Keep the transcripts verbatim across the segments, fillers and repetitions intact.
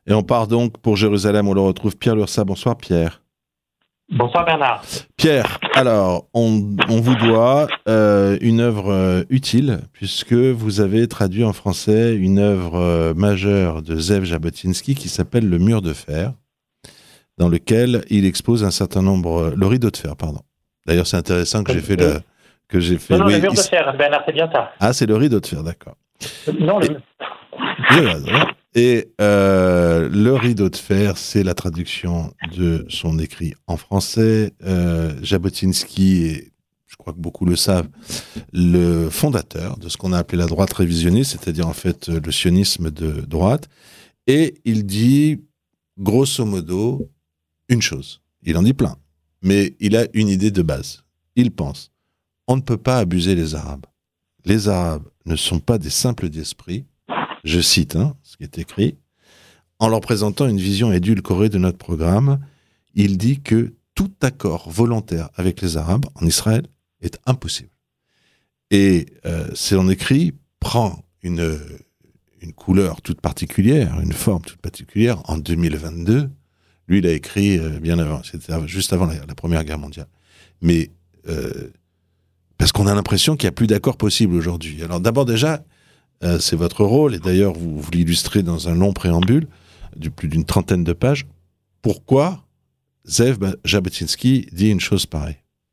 Et on part donc pour Jérusalem, on le retrouve Pierre Lurçat. Bonsoir Pierre. Bonsoir Bernard. Pierre, alors, on, on vous doit euh, une œuvre euh, utile, puisque vous avez traduit en français une œuvre euh, majeure de Zev Jabotinsky qui s'appelle Le Mur de Fer, dans lequel il expose un certain nombre... Euh, le rideau de fer, pardon. D'ailleurs, c'est intéressant que j'ai fait la... Que j'ai fait, non, non, oui, le mur il... de fer, Bernard, c'est bien ça. Ah, c'est le rideau de fer, d'accord. Non, le... Et, et euh, le rideau de fer, c'est la traduction de son écrit en français. Euh, Jabotinsky est, je crois que beaucoup le savent, le fondateur de ce qu'on a appelé la droite révisionniste, c'est-à-dire en fait le sionisme de droite. Et il dit, grosso modo, une chose. Il en dit plein, mais il a une idée de base. Il pense, on ne peut pas abuser les Arabes. Les Arabes ne sont pas des simples d'esprit. Je cite hein, ce qui est écrit. En leur présentant une vision édulcorée de notre programme, il dit que tout accord volontaire avec les Arabes en Israël est impossible. Et euh, son écrit prend une, une couleur toute particulière, une forme toute particulière en deux mille vingt-deux. Lui, il a écrit euh, bien avant, c'était juste avant la, la Première Guerre mondiale. Mais euh, parce qu'on a l'impression qu'il n'y a plus d'accord possible aujourd'hui. Alors d'abord déjà, euh, c'est votre rôle, et d'ailleurs vous, vous l'illustrez dans un long préambule, de plus d'une trentaine de pages. Pourquoi Zev Jabotinsky dit une chose pareille?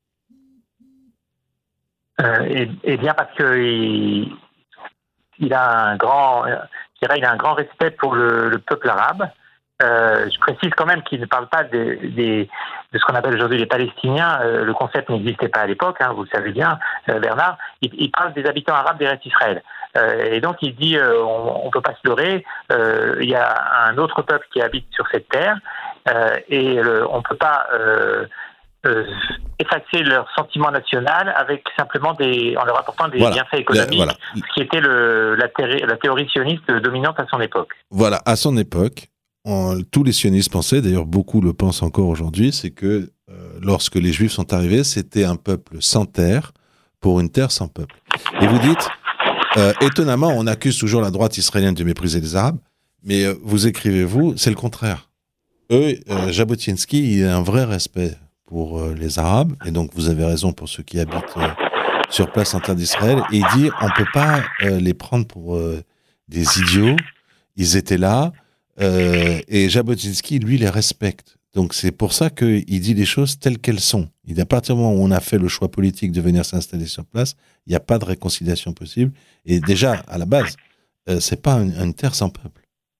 euh, et, et bien parce que il, il a un grand, je dirais, il a un grand respect pour le, le peuple arabe. Euh, je précise quand même qu'il ne parle pas des, des, de ce qu'on appelle aujourd'hui les Palestiniens. Euh, le concept n'existait pas à l'époque, hein, vous le savez bien, euh, Bernard. Il, il parle des habitants arabes d'Eretz Israël. Euh, et donc il dit, euh, on ne peut pas se leurrer, euh, il y a un autre peuple qui habite sur cette terre, euh, et euh, on ne peut pas euh, euh, effacer leur sentiment national avec simplement des, en leur apportant des voilà. bienfaits économiques, voilà. ce qui était le, la, thé- la théorie sioniste dominante à son époque. Voilà, à son époque, on, tous les sionistes pensaient, d'ailleurs beaucoup le pensent encore aujourd'hui, c'est que euh, lorsque les Juifs sont arrivés, c'était un peuple sans terre pour une terre sans peuple. Et vous dites, euh, étonnamment, on accuse toujours la droite israélienne de mépriser les Arabes, mais euh, vous écrivez, vous, c'est le contraire. Eux, euh, Jabotinsky, il a un vrai respect pour euh, les Arabes, et donc vous avez raison pour ceux qui habitent euh, sur place en terre d'Israël, et il dit, on ne peut pas euh, les prendre pour euh, des idiots, ils étaient là, Euh, et Jabotinsky, lui, les respecte. Donc c'est pour ça qu'il dit les choses telles qu'elles sont. Il, à partir du moment où on a fait le choix politique de venir s'installer sur place, il n'y a pas de réconciliation possible. Et déjà, à la base, euh, c'est pas une, une terre sans peuple.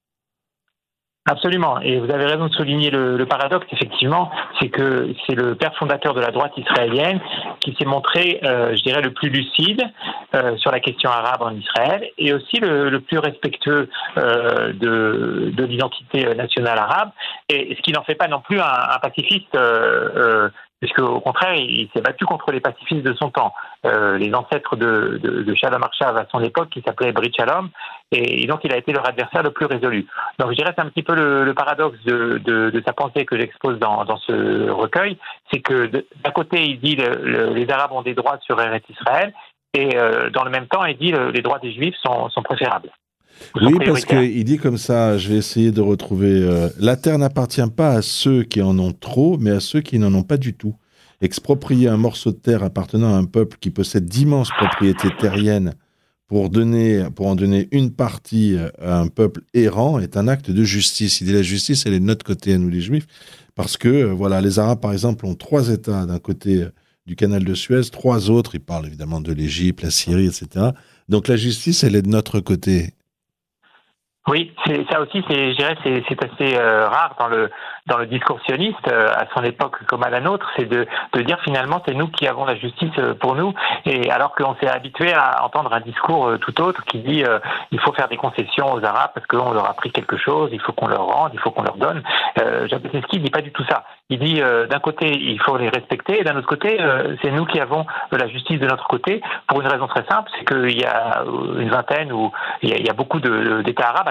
Absolument, et vous avez raison de souligner le, le paradoxe, effectivement, c'est que c'est le père fondateur de la droite israélienne qui s'est montré, euh, je dirais, le plus lucide euh, sur la question arabe en Israël, et aussi le, le plus respectueux euh, de, de l'identité nationale arabe, et ce qui n'en fait pas non plus un, un pacifiste, euh, euh, puisque au contraire, il, il s'est battu contre les pacifistes de son temps, euh, les ancêtres de, de, de Shalom Arshav à son époque, qui s'appelait Brit Shalom, et, et donc il a été leur adversaire le plus résolu. Donc je dirais c'est un petit peu le, le paradoxe de, de, de sa pensée que j'expose dans, dans ce recueil, c'est que de, d'un côté il dit le, le, les Arabes ont des droits sur Eretz Israël, et euh, dans le même temps il dit le, les droits des Juifs sont, sont préférables. Oui, parce qu'il dit comme ça, je vais essayer de retrouver... Euh, la terre n'appartient pas à ceux qui en ont trop, mais à ceux qui n'en ont pas du tout. Exproprier un morceau de terre appartenant à un peuple qui possède d'immenses propriétés terriennes pour, donner, pour en donner une partie à un peuple errant est un acte de justice. Il dit la justice, elle est de notre côté, à nous les Juifs, parce que voilà, les Arabes, par exemple, ont trois États d'un côté du canal de Suez, trois autres, ils parlent évidemment de l'Égypte, la Syrie, et cetera. Donc la justice, elle est de notre côté. Oui, c'est, ça aussi, c'est, je dirais, c'est, c'est assez euh, rare dans le dans le discours sioniste euh, à son époque comme à la nôtre, c'est de, de dire finalement c'est nous qui avons la justice euh, pour nous, et alors qu'on s'est habitué à entendre un discours euh, tout autre qui dit euh, il faut faire des concessions aux Arabes parce qu'on leur a pris quelque chose, il faut qu'on leur rende, il faut qu'on leur donne. Euh, Jabotinsky dit pas du tout ça. Il dit euh, d'un côté il faut les respecter, et d'un autre côté euh, c'est nous qui avons euh, la justice de notre côté, pour une raison très simple, c'est qu'il y a une vingtaine ou il y a, il y a beaucoup de, d'États arabes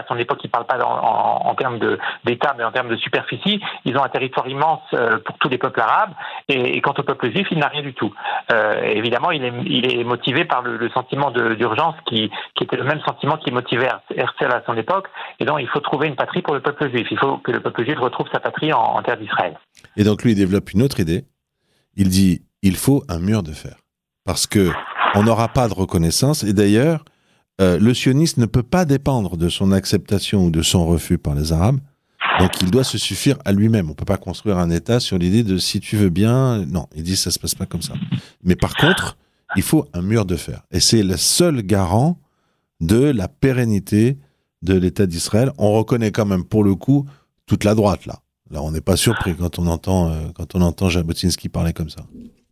à son époque, il ne parle pas en, en, en termes de, d'État, mais en termes de superficie. Ils ont un territoire immense euh, pour tous les peuples arabes, et, et quant au peuple juif, il n'a rien du tout. Euh, évidemment, il est, il est motivé par le, le sentiment de, d'urgence qui, qui était le même sentiment qui motivait Herzl à son époque, et donc il faut trouver une patrie pour le peuple juif. Il faut que le peuple juif retrouve sa patrie en, en terre d'Israël. Et donc lui, il développe une autre idée. Il dit, il faut un mur de fer. Parce que on n'aura pas de reconnaissance, et d'ailleurs, euh, le sionisme ne peut pas dépendre de son acceptation ou de son refus par les Arabes, donc il doit se suffire à lui-même. On ne peut pas construire un État sur l'idée de si tu veux bien, non, il dit ça ne se passe pas comme ça. Mais par contre, il faut un mur de fer, et c'est le seul garant de la pérennité de l'État d'Israël. On reconnaît quand même pour le coup toute la droite là. Là, on n'est pas surpris quand on entend, euh, quand on entend Jabotinsky parler comme ça.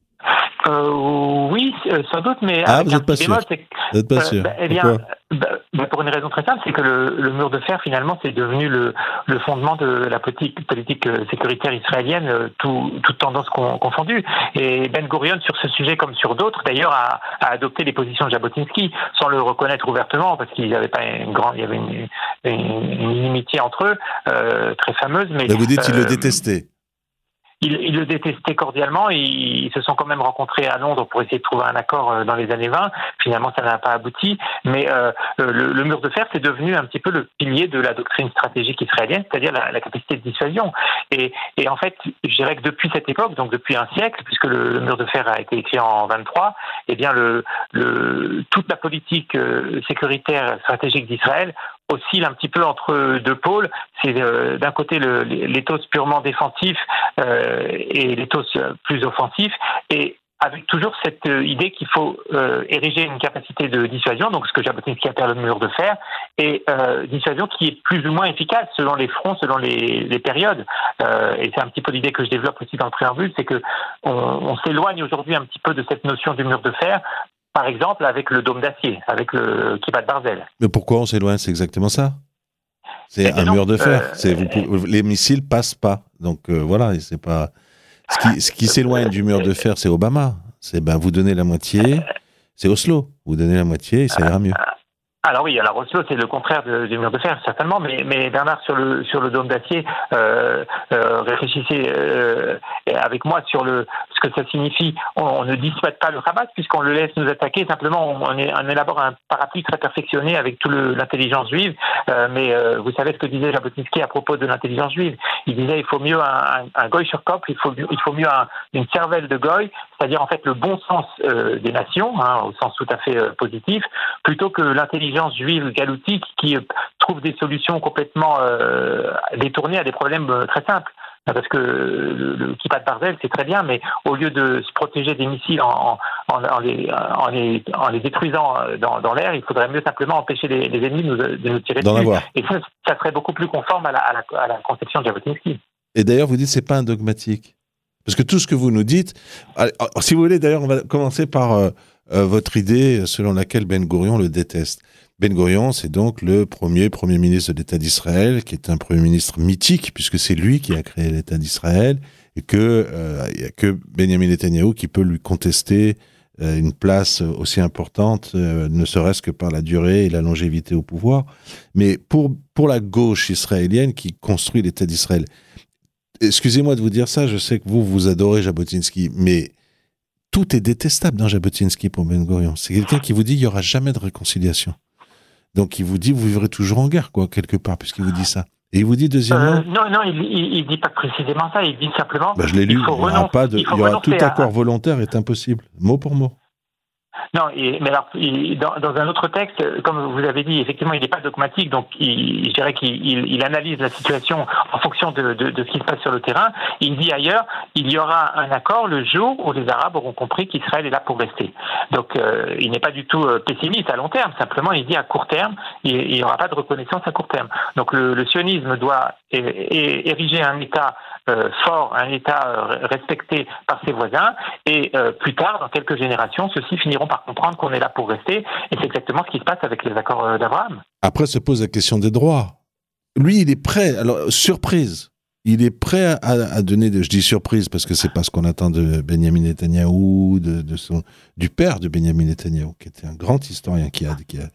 Euh, oui, sans doute, mais ah, vous n'êtes pas sûr. C'est, vous n'êtes pas euh, sûr. Bah, eh bien, bah, bah, pour une raison très simple, c'est que le, le mur de fer, finalement, c'est devenu le, le fondement de la politique, politique sécuritaire israélienne, tout, toute tendance confondue. Et Ben Gurion, sur ce sujet comme sur d'autres, d'ailleurs, a, a adopté les positions de Jabotinsky, sans le reconnaître ouvertement, parce qu'il n'y avait pas une grande, il y avait une, une, une inimitié entre eux, euh, très fameuse. Mais, mais vous dites qu'il euh, le détestait. Ils, ils le détestaient cordialement, et ils se sont quand même rencontrés à Londres pour essayer de trouver un accord dans les années vingt. Finalement, ça n'a pas abouti. Mais euh, le, le mur de fer, c'est devenu un petit peu le pilier de la doctrine stratégique israélienne, c'est-à-dire la, la capacité de dissuasion. Et, et en fait, je dirais que depuis cette époque, donc depuis un siècle, puisque le, le mur de fer a été écrit en vingt-trois, eh bien le, le, toute la politique sécuritaire stratégique d'Israël oscille un petit peu entre deux pôles. C'est euh, d'un côté le, l'éthos purement défensif euh, et l'éthos plus offensif, et avec toujours cette euh, idée qu'il faut euh, ériger une capacité de dissuasion, donc ce que Jabotinsky appelle le mur de fer, et euh, dissuasion qui est plus ou moins efficace selon les fronts, selon les, les périodes. Euh, et c'est un petit peu l'idée que je développe aussi dans le préambule, c'est que on, on s'éloigne aujourd'hui un petit peu de cette notion du mur de fer. Par exemple, avec le dôme d'acier, avec le Kippat Barzel. Mais pourquoi on s'éloigne ? C'est exactement ça. C'est et un non, mur de fer. Euh, c'est, vous pouvez, les missiles passent pas. Donc euh, voilà, c'est pas. Ce qui, ce qui s'éloigne du mur de fer, c'est Obama. C'est ben vous donnez la moitié. C'est Oslo. Vous donnez la moitié et ça ira mieux. Alors oui, alors Oslo, c'est le contraire de, du mur de fer, certainement, mais, mais Bernard, sur le, sur le dôme d'acier, euh, euh, réfléchissez euh, avec moi sur le, ce que ça signifie. On, on ne dissuade pas le Hamas, puisqu'on le laisse nous attaquer, simplement on, on, est, on élabore un parapluie très perfectionné avec toute l'intelligence juive, euh, mais euh, vous savez ce que disait Jabotinsky à propos de l'intelligence juive. Il disait il faut mieux un, un, un goy sur Kopf, il faut, il faut mieux un, une cervelle de goy, c'est-à-dire en fait le bon sens euh, des nations, hein, au sens tout à fait euh, positif, plutôt que l'intelligence juive galoutique qui euh, trouve des solutions complètement euh, détournées à des problèmes euh, très simples. Parce que le, le Kippat Barzel, c'est très bien, mais au lieu de se protéger des missiles en, en, en, les, en, les, en les détruisant dans, dans l'air, il faudrait mieux simplement empêcher les, les ennemis de nous, de nous tirer D'en dessus. Avoir. Et ça, ça serait beaucoup plus conforme à la, à la, à la conception de Jabotinsky. Et d'ailleurs, vous dites que ce n'est pas un dogmatique. Parce que tout ce que vous nous dites... Alors, si vous voulez, d'ailleurs, on va commencer par euh, euh, votre idée selon laquelle Ben Gurion le déteste. Ben Gurion, c'est donc le premier Premier ministre de l'État d'Israël, qui est un Premier ministre mythique, puisque c'est lui qui a créé l'État d'Israël, et qu'il euh, n'y a que Benjamin Netanyahou qui peut lui contester euh, une place aussi importante, euh, ne serait-ce que par la durée et la longévité au pouvoir. Mais pour, pour la gauche israélienne qui construit l'État d'Israël, excusez-moi de vous dire ça, je sais que vous, vous adorez Jabotinsky, mais tout est détestable dans Jabotinsky pour Ben Gurion. C'est quelqu'un qui vous dit qu'il n'y aura jamais de réconciliation. Donc, il vous dit, vous vivrez toujours en guerre, quoi, quelque part, puisqu'il vous dit ça. Et il vous dit, deuxièmement... Euh, non, non, il ne dit pas précisément ça, il dit simplement... Bah, je l'ai lu, il, il y aura, pas de, il il y aura tout à... accord volontaire est impossible, mot pour mot. Non, et, mais alors, il, dans, dans un autre texte, comme vous avez dit, effectivement, il n'est pas dogmatique, donc il, je dirais qu'il il, il analyse la situation en fonction de, de, de ce qui se passe sur le terrain. Il dit ailleurs, il y aura un accord le jour où les Arabes auront compris qu'Israël est là pour rester. Donc, euh, il n'est pas du tout pessimiste à long terme, simplement, il dit à court terme, il n'y aura pas de reconnaissance à court terme. Donc, le, le sionisme doit é, é, ériger un État euh, fort, un État euh, respecté par ses voisins, et euh, plus tard, dans quelques générations, ceux-ci finiront par comprendre qu'on est là pour rester, et c'est exactement ce qui se passe avec les accords d'Abraham. Après se pose la question des droits. Lui, il est prêt, alors surprise, il est prêt à, à donner, de, je dis surprise parce que c'est pas ce qu'on attend de Benjamin Netanyahou, de, de son, du père de Benjamin Netanyahou, qui était un grand historien qui a, qui a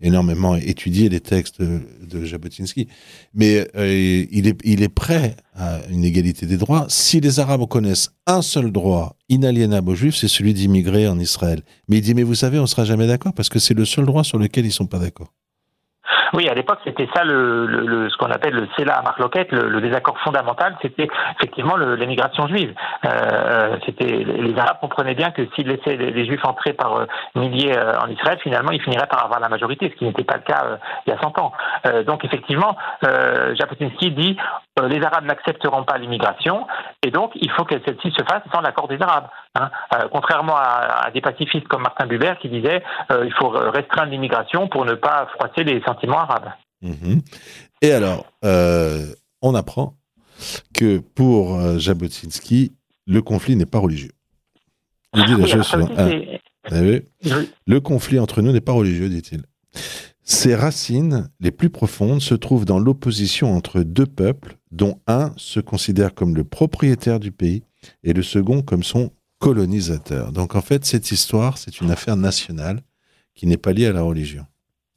énormément étudié les textes de, de Jabotinsky, mais euh, il, est, il est prêt à une égalité des droits. Si les Arabes connaissent un seul droit inaliénable aux Juifs, c'est celui d'immigrer en Israël. Mais il dit, mais vous savez, on ne sera jamais d'accord parce que c'est le seul droit sur lequel ils ne sont pas d'accord. Oui, à l'époque, c'était ça le, le, le ce qu'on appelle le Sela Marloquet, le, le désaccord fondamental, c'était effectivement le, l'émigration juive. Euh, c'était les Arabes comprenaient bien que s'ils laissaient les, les Juifs entrer par euh, milliers euh, en Israël, finalement, ils finiraient par avoir la majorité, ce qui n'était pas le cas euh, il y a cent ans. Euh, donc, effectivement, euh, Jabotinsky dit euh, les Arabes n'accepteront pas l'immigration, et donc il faut que celle-ci se fasse sans l'accord des Arabes. Hein. Euh, contrairement à, à des pacifistes comme Martin Buber qui disaient euh, il faut restreindre l'immigration pour ne pas froisser les sentiments arabes. Mmh. Et alors, euh, on apprend que pour euh, Jabotinsky, le conflit n'est pas religieux. Il dit la oui, chose suivante. Ah, vous savez, oui. Le conflit entre nous n'est pas religieux, dit-il. Ses racines les plus profondes se trouvent dans l'opposition entre deux peuples, dont un se considère comme le propriétaire du pays et le second comme son colonisateur. Donc en fait, cette histoire, c'est une affaire nationale qui n'est pas liée à la religion.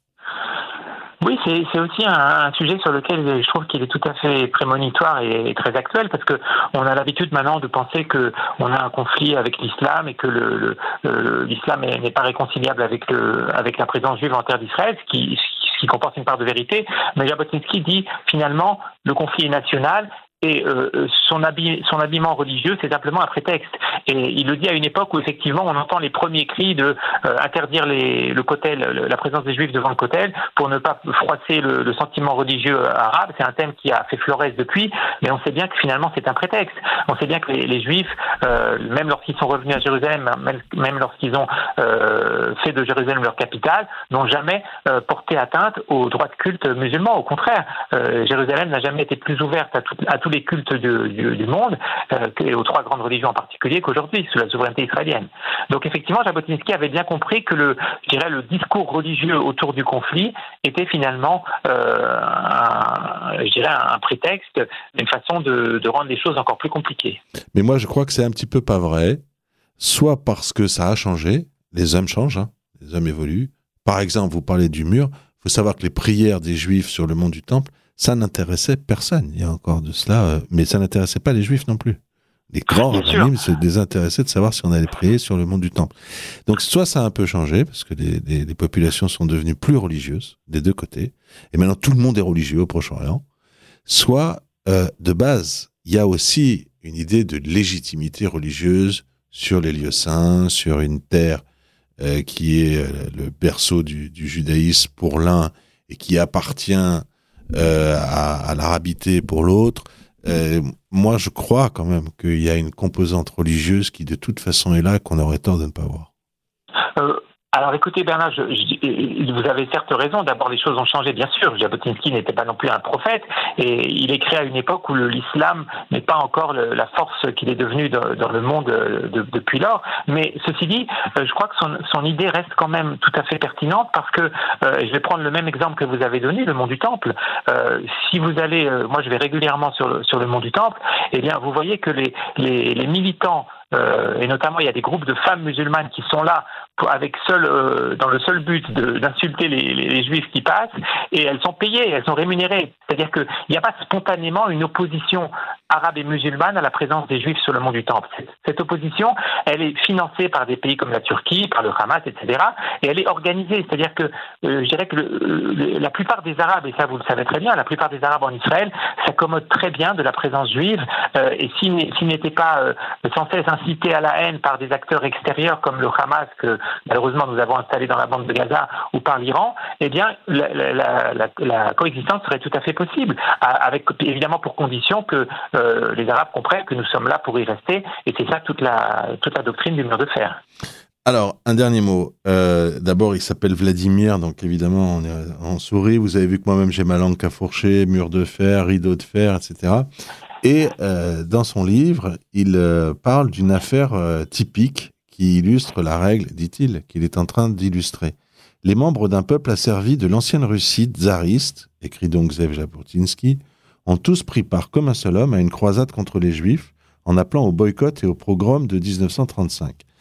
Oui, c'est, c'est aussi un, un sujet sur lequel je trouve qu'il est tout à fait prémonitoire et, et très actuel, parce que on a l'habitude maintenant de penser que on a un conflit avec l'islam et que le, le, le, l'islam est, n'est pas réconciliable avec le, avec la présence juive en terre d'Israël, ce qui, ce qui comporte une part de vérité. Mais Jabotinsky dit finalement le conflit est national. Et euh, son, habi- son habillement religieux, c'est simplement un prétexte. Et il le dit à une époque où effectivement on entend les premiers cris de euh, interdire les, le kotel, le, la présence des Juifs devant le kotel pour ne pas froisser le, le sentiment religieux arabe. C'est un thème qui a fait florès depuis, mais on sait bien que finalement c'est un prétexte. On sait bien que les, les Juifs, euh, même lorsqu'ils sont revenus à Jérusalem, même, même lorsqu'ils ont euh, fait de Jérusalem leur capitale, n'ont jamais euh, porté atteinte aux droits de culte musulmans. Au contraire, euh, Jérusalem n'a jamais été plus ouverte à, tout, à tous les cultes de, du, du monde, euh, et aux trois grandes religions en particulier, qu'aujourd'hui, sous la souveraineté israélienne. Donc effectivement, Jabotinsky avait bien compris que le, je dirais, le discours religieux autour du conflit était finalement euh, un, je dirais, un prétexte, une façon de, de rendre les choses encore plus compliquées. Mais moi, je crois que c'est un petit peu pas vrai, soit parce que ça a changé, les hommes changent, hein, les hommes évoluent. Par exemple, vous parlez du mur, il faut savoir que les prières des Juifs sur le mont du Temple, ça n'intéressait personne, il y a encore de cela, euh, mais ça n'intéressait pas les Juifs non plus. Les grands rabbins se désintéressaient de savoir si on allait prier sur le mont du Temple. Donc soit ça a un peu changé, parce que les, les, les populations sont devenues plus religieuses, des deux côtés, et maintenant tout le monde est religieux au Proche-Orient, soit euh, de base, il y a aussi une idée de légitimité religieuse sur les lieux saints, sur une terre euh, qui est euh, le berceau du, du judaïsme pour l'un et qui appartient Euh, à, à l'arabité pour l'autre. Euh, moi, je crois quand même qu'il y a une composante religieuse qui, de toute façon, est là, qu'on aurait tort de ne pas voir. Euh, alors, écoutez, Bernard, je, je, vous avez certes raison. D'abord, les choses ont changé, bien sûr. Jabotinsky n'était pas non plus un prophète, et il est créé à une époque où le, l'islam n'est pas encore le, la force qu'il est devenu dans, dans le monde de, depuis lors. Mais ceci dit, je crois que son, son idée reste quand même tout à fait pertinente, parce que euh, je vais prendre le même exemple que vous avez donné, le mont du Temple. Euh, si vous allez, euh, moi, je vais régulièrement sur le, sur le mont du Temple. Eh bien, vous voyez que les, les, les militants Euh, et notamment il y a des groupes de femmes musulmanes qui sont là pour, avec seul, euh, dans le seul but de, d'insulter les, les, les juifs qui passent, et elles sont payées, elles sont rémunérées. C'est-à-dire qu'il n'y a pas spontanément une opposition arabe et musulmane à la présence des juifs sur le mont du Temple. Cette, cette opposition, elle est financée par des pays comme la Turquie, par le Hamas, et cetera. Et elle est organisée. C'est-à-dire que euh, je dirais que le, le, la plupart des Arabes, et ça vous le savez très bien, la plupart des Arabes en Israël s'accommodent très bien de la présence juive, euh, et s'ils, s'ils n'étaient pas euh, sans cesse incités à la haine par des acteurs extérieurs comme le Hamas, que malheureusement nous avons installé dans la bande de Gaza, ou par l'Iran, eh bien la, la, la, la coexistence serait tout à fait possible, avec évidemment pour condition que euh, les Arabes comprennent que nous sommes là pour y rester, et c'est ça toute la, toute la doctrine du mur de fer. Alors, un dernier mot. Euh, d'abord, il s'appelle Vladimir, donc évidemment, on, est, on sourit. Vous avez vu que moi-même, j'ai ma langue qu'à fourcher, mur de fer, rideau de fer, et cetera. Et euh, dans son livre, il euh, parle d'une affaire euh, typique qui illustre la règle, dit-il, qu'il est en train d'illustrer. Les membres d'un peuple asservi de l'ancienne Russie tsariste, écrit donc Zev Jabotinsky, ont tous pris part comme un seul homme à une croisade contre les Juifs en appelant au boycott et au pogrom de dix-neuf cent trente-cinq.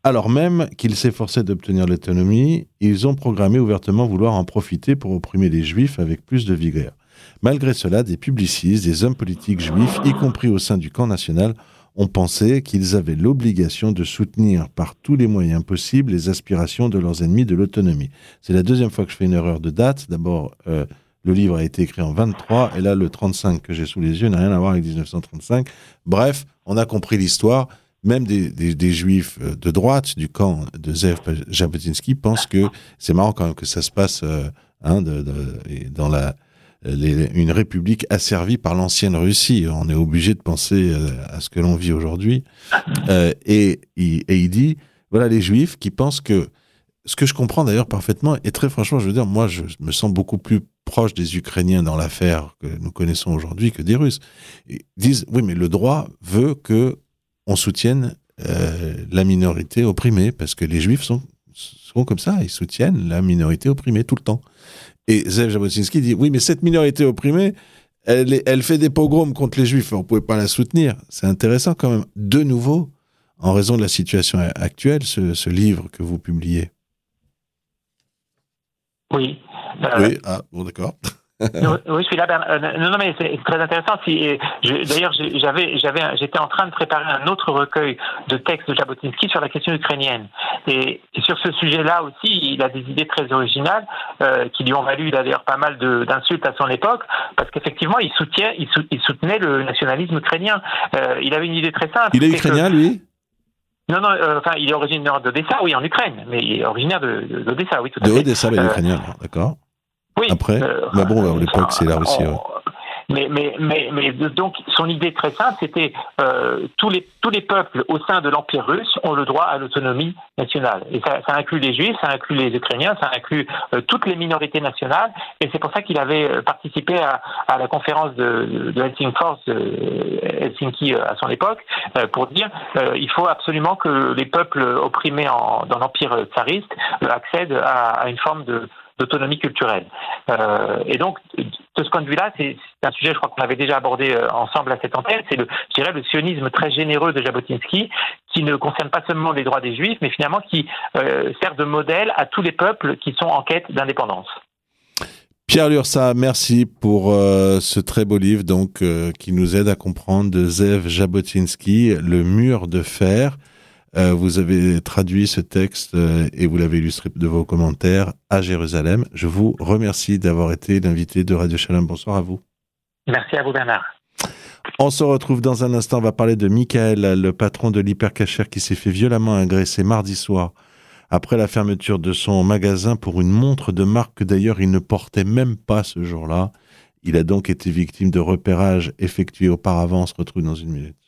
Alors même qu'ils s'efforçaient d'obtenir l'autonomie, ils ont programmé ouvertement vouloir en profiter pour opprimer les Juifs avec plus de vigueur. Malgré cela, des publicistes, des hommes politiques juifs, y compris au sein du camp national, ont pensé qu'ils avaient l'obligation de soutenir par tous les moyens possibles les aspirations de leurs ennemis de l'autonomie. C'est la deuxième fois que je fais une erreur de date. D'abord, euh, le livre a été écrit en vingt-trois, et là, le trente-cinq que j'ai sous les yeux n'a rien à voir avec dix-neuf cent trente-cinq. Bref, on a compris l'histoire. Même des, des, des juifs de droite du camp de Zev Jabotinsky pensent que c'est marrant quand même que ça se passe euh, hein, de, de, dans la, les, une république asservie par l'ancienne Russie. On est obligé de penser euh, à ce que l'on vit aujourd'hui. Euh, et, et, et il dit, voilà les juifs qui pensent que, ce que je comprends d'ailleurs parfaitement, et très franchement, je veux dire, moi je me sens beaucoup plus proche des Ukrainiens dans l'affaire que nous connaissons aujourd'hui que des Russes. Ils disent, oui mais le droit veut que on soutienne euh, la minorité opprimée, parce que les Juifs sont, sont comme ça, ils soutiennent la minorité opprimée tout le temps. Et Zev Jabotinsky dit, oui, mais cette minorité opprimée, elle, est, elle fait des pogroms contre les Juifs, on ne pouvait pas la soutenir. C'est intéressant quand même. De nouveau, en raison de la situation actuelle, ce, ce livre que vous publiez. Oui. Euh... Oui, ah, bon, d'accord. Oui, je suis là, Bernard. Non, non, mais c'est très intéressant. Si, je, d'ailleurs, j'avais, j'avais, j'étais en train de préparer un autre recueil de textes de Jabotinsky sur la question ukrainienne. Et, et sur ce sujet-là aussi, il a des idées très originales euh, qui lui ont valu d'ailleurs pas mal de, d'insultes à son époque, parce qu'effectivement, il soutenait, il, sou, il soutenait le nationalisme ukrainien. Euh, il avait une idée très simple. Il est ukrainien, que... lui ? Non, non, euh, enfin, il est originaire d'Odessa, oui, en Ukraine, mais il est originaire de, de, d'Odessa, oui, tout à de fait. De Odessa, mais il est ukrainien, euh, d'accord. Oui. Après, euh, bah bon, à l'époque, c'est la Russie. On, ouais. Mais, mais, mais, mais donc, son idée très simple, c'était euh, tous les tous les peuples au sein de l'Empire russe ont le droit à l'autonomie nationale. Et ça, ça inclut les Juifs, ça inclut les Ukrainiens, ça inclut euh, toutes les minorités nationales. Et c'est pour ça qu'il avait participé à, à la conférence de, de Helsingfors, de Helsinki à son époque, euh, pour dire euh, il faut absolument que les peuples opprimés en, dans l'Empire tsariste euh, accèdent à, à une forme de d'autonomie culturelle. Euh, et donc, de ce point de vue-là, c'est, c'est un sujet, je crois qu'on avait déjà abordé euh, ensemble à cette antenne, c'est le, je dirais, le sionisme très généreux de Jabotinsky, qui ne concerne pas seulement les droits des Juifs, mais finalement qui euh, sert de modèle à tous les peuples qui sont en quête d'indépendance. Pierre Lursa, merci pour euh, ce très beau livre donc, euh, qui nous aide à comprendre de Zev Jabotinsky, Le mur de fer. Euh, vous avez traduit ce texte euh, et vous l'avez illustré de vos commentaires à Jérusalem. Je vous remercie d'avoir été l'invité de Radio Shalom. Bonsoir à vous. Merci à vous, Bernard. On se retrouve dans un instant. On va parler de Michael, le patron de l'hypercacher qui s'est fait violemment agresser mardi soir après la fermeture de son magasin pour une montre de marque que d'ailleurs il ne portait même pas ce jour-là. Il a donc été victime de repérages effectués auparavant. On se retrouve dans une minute.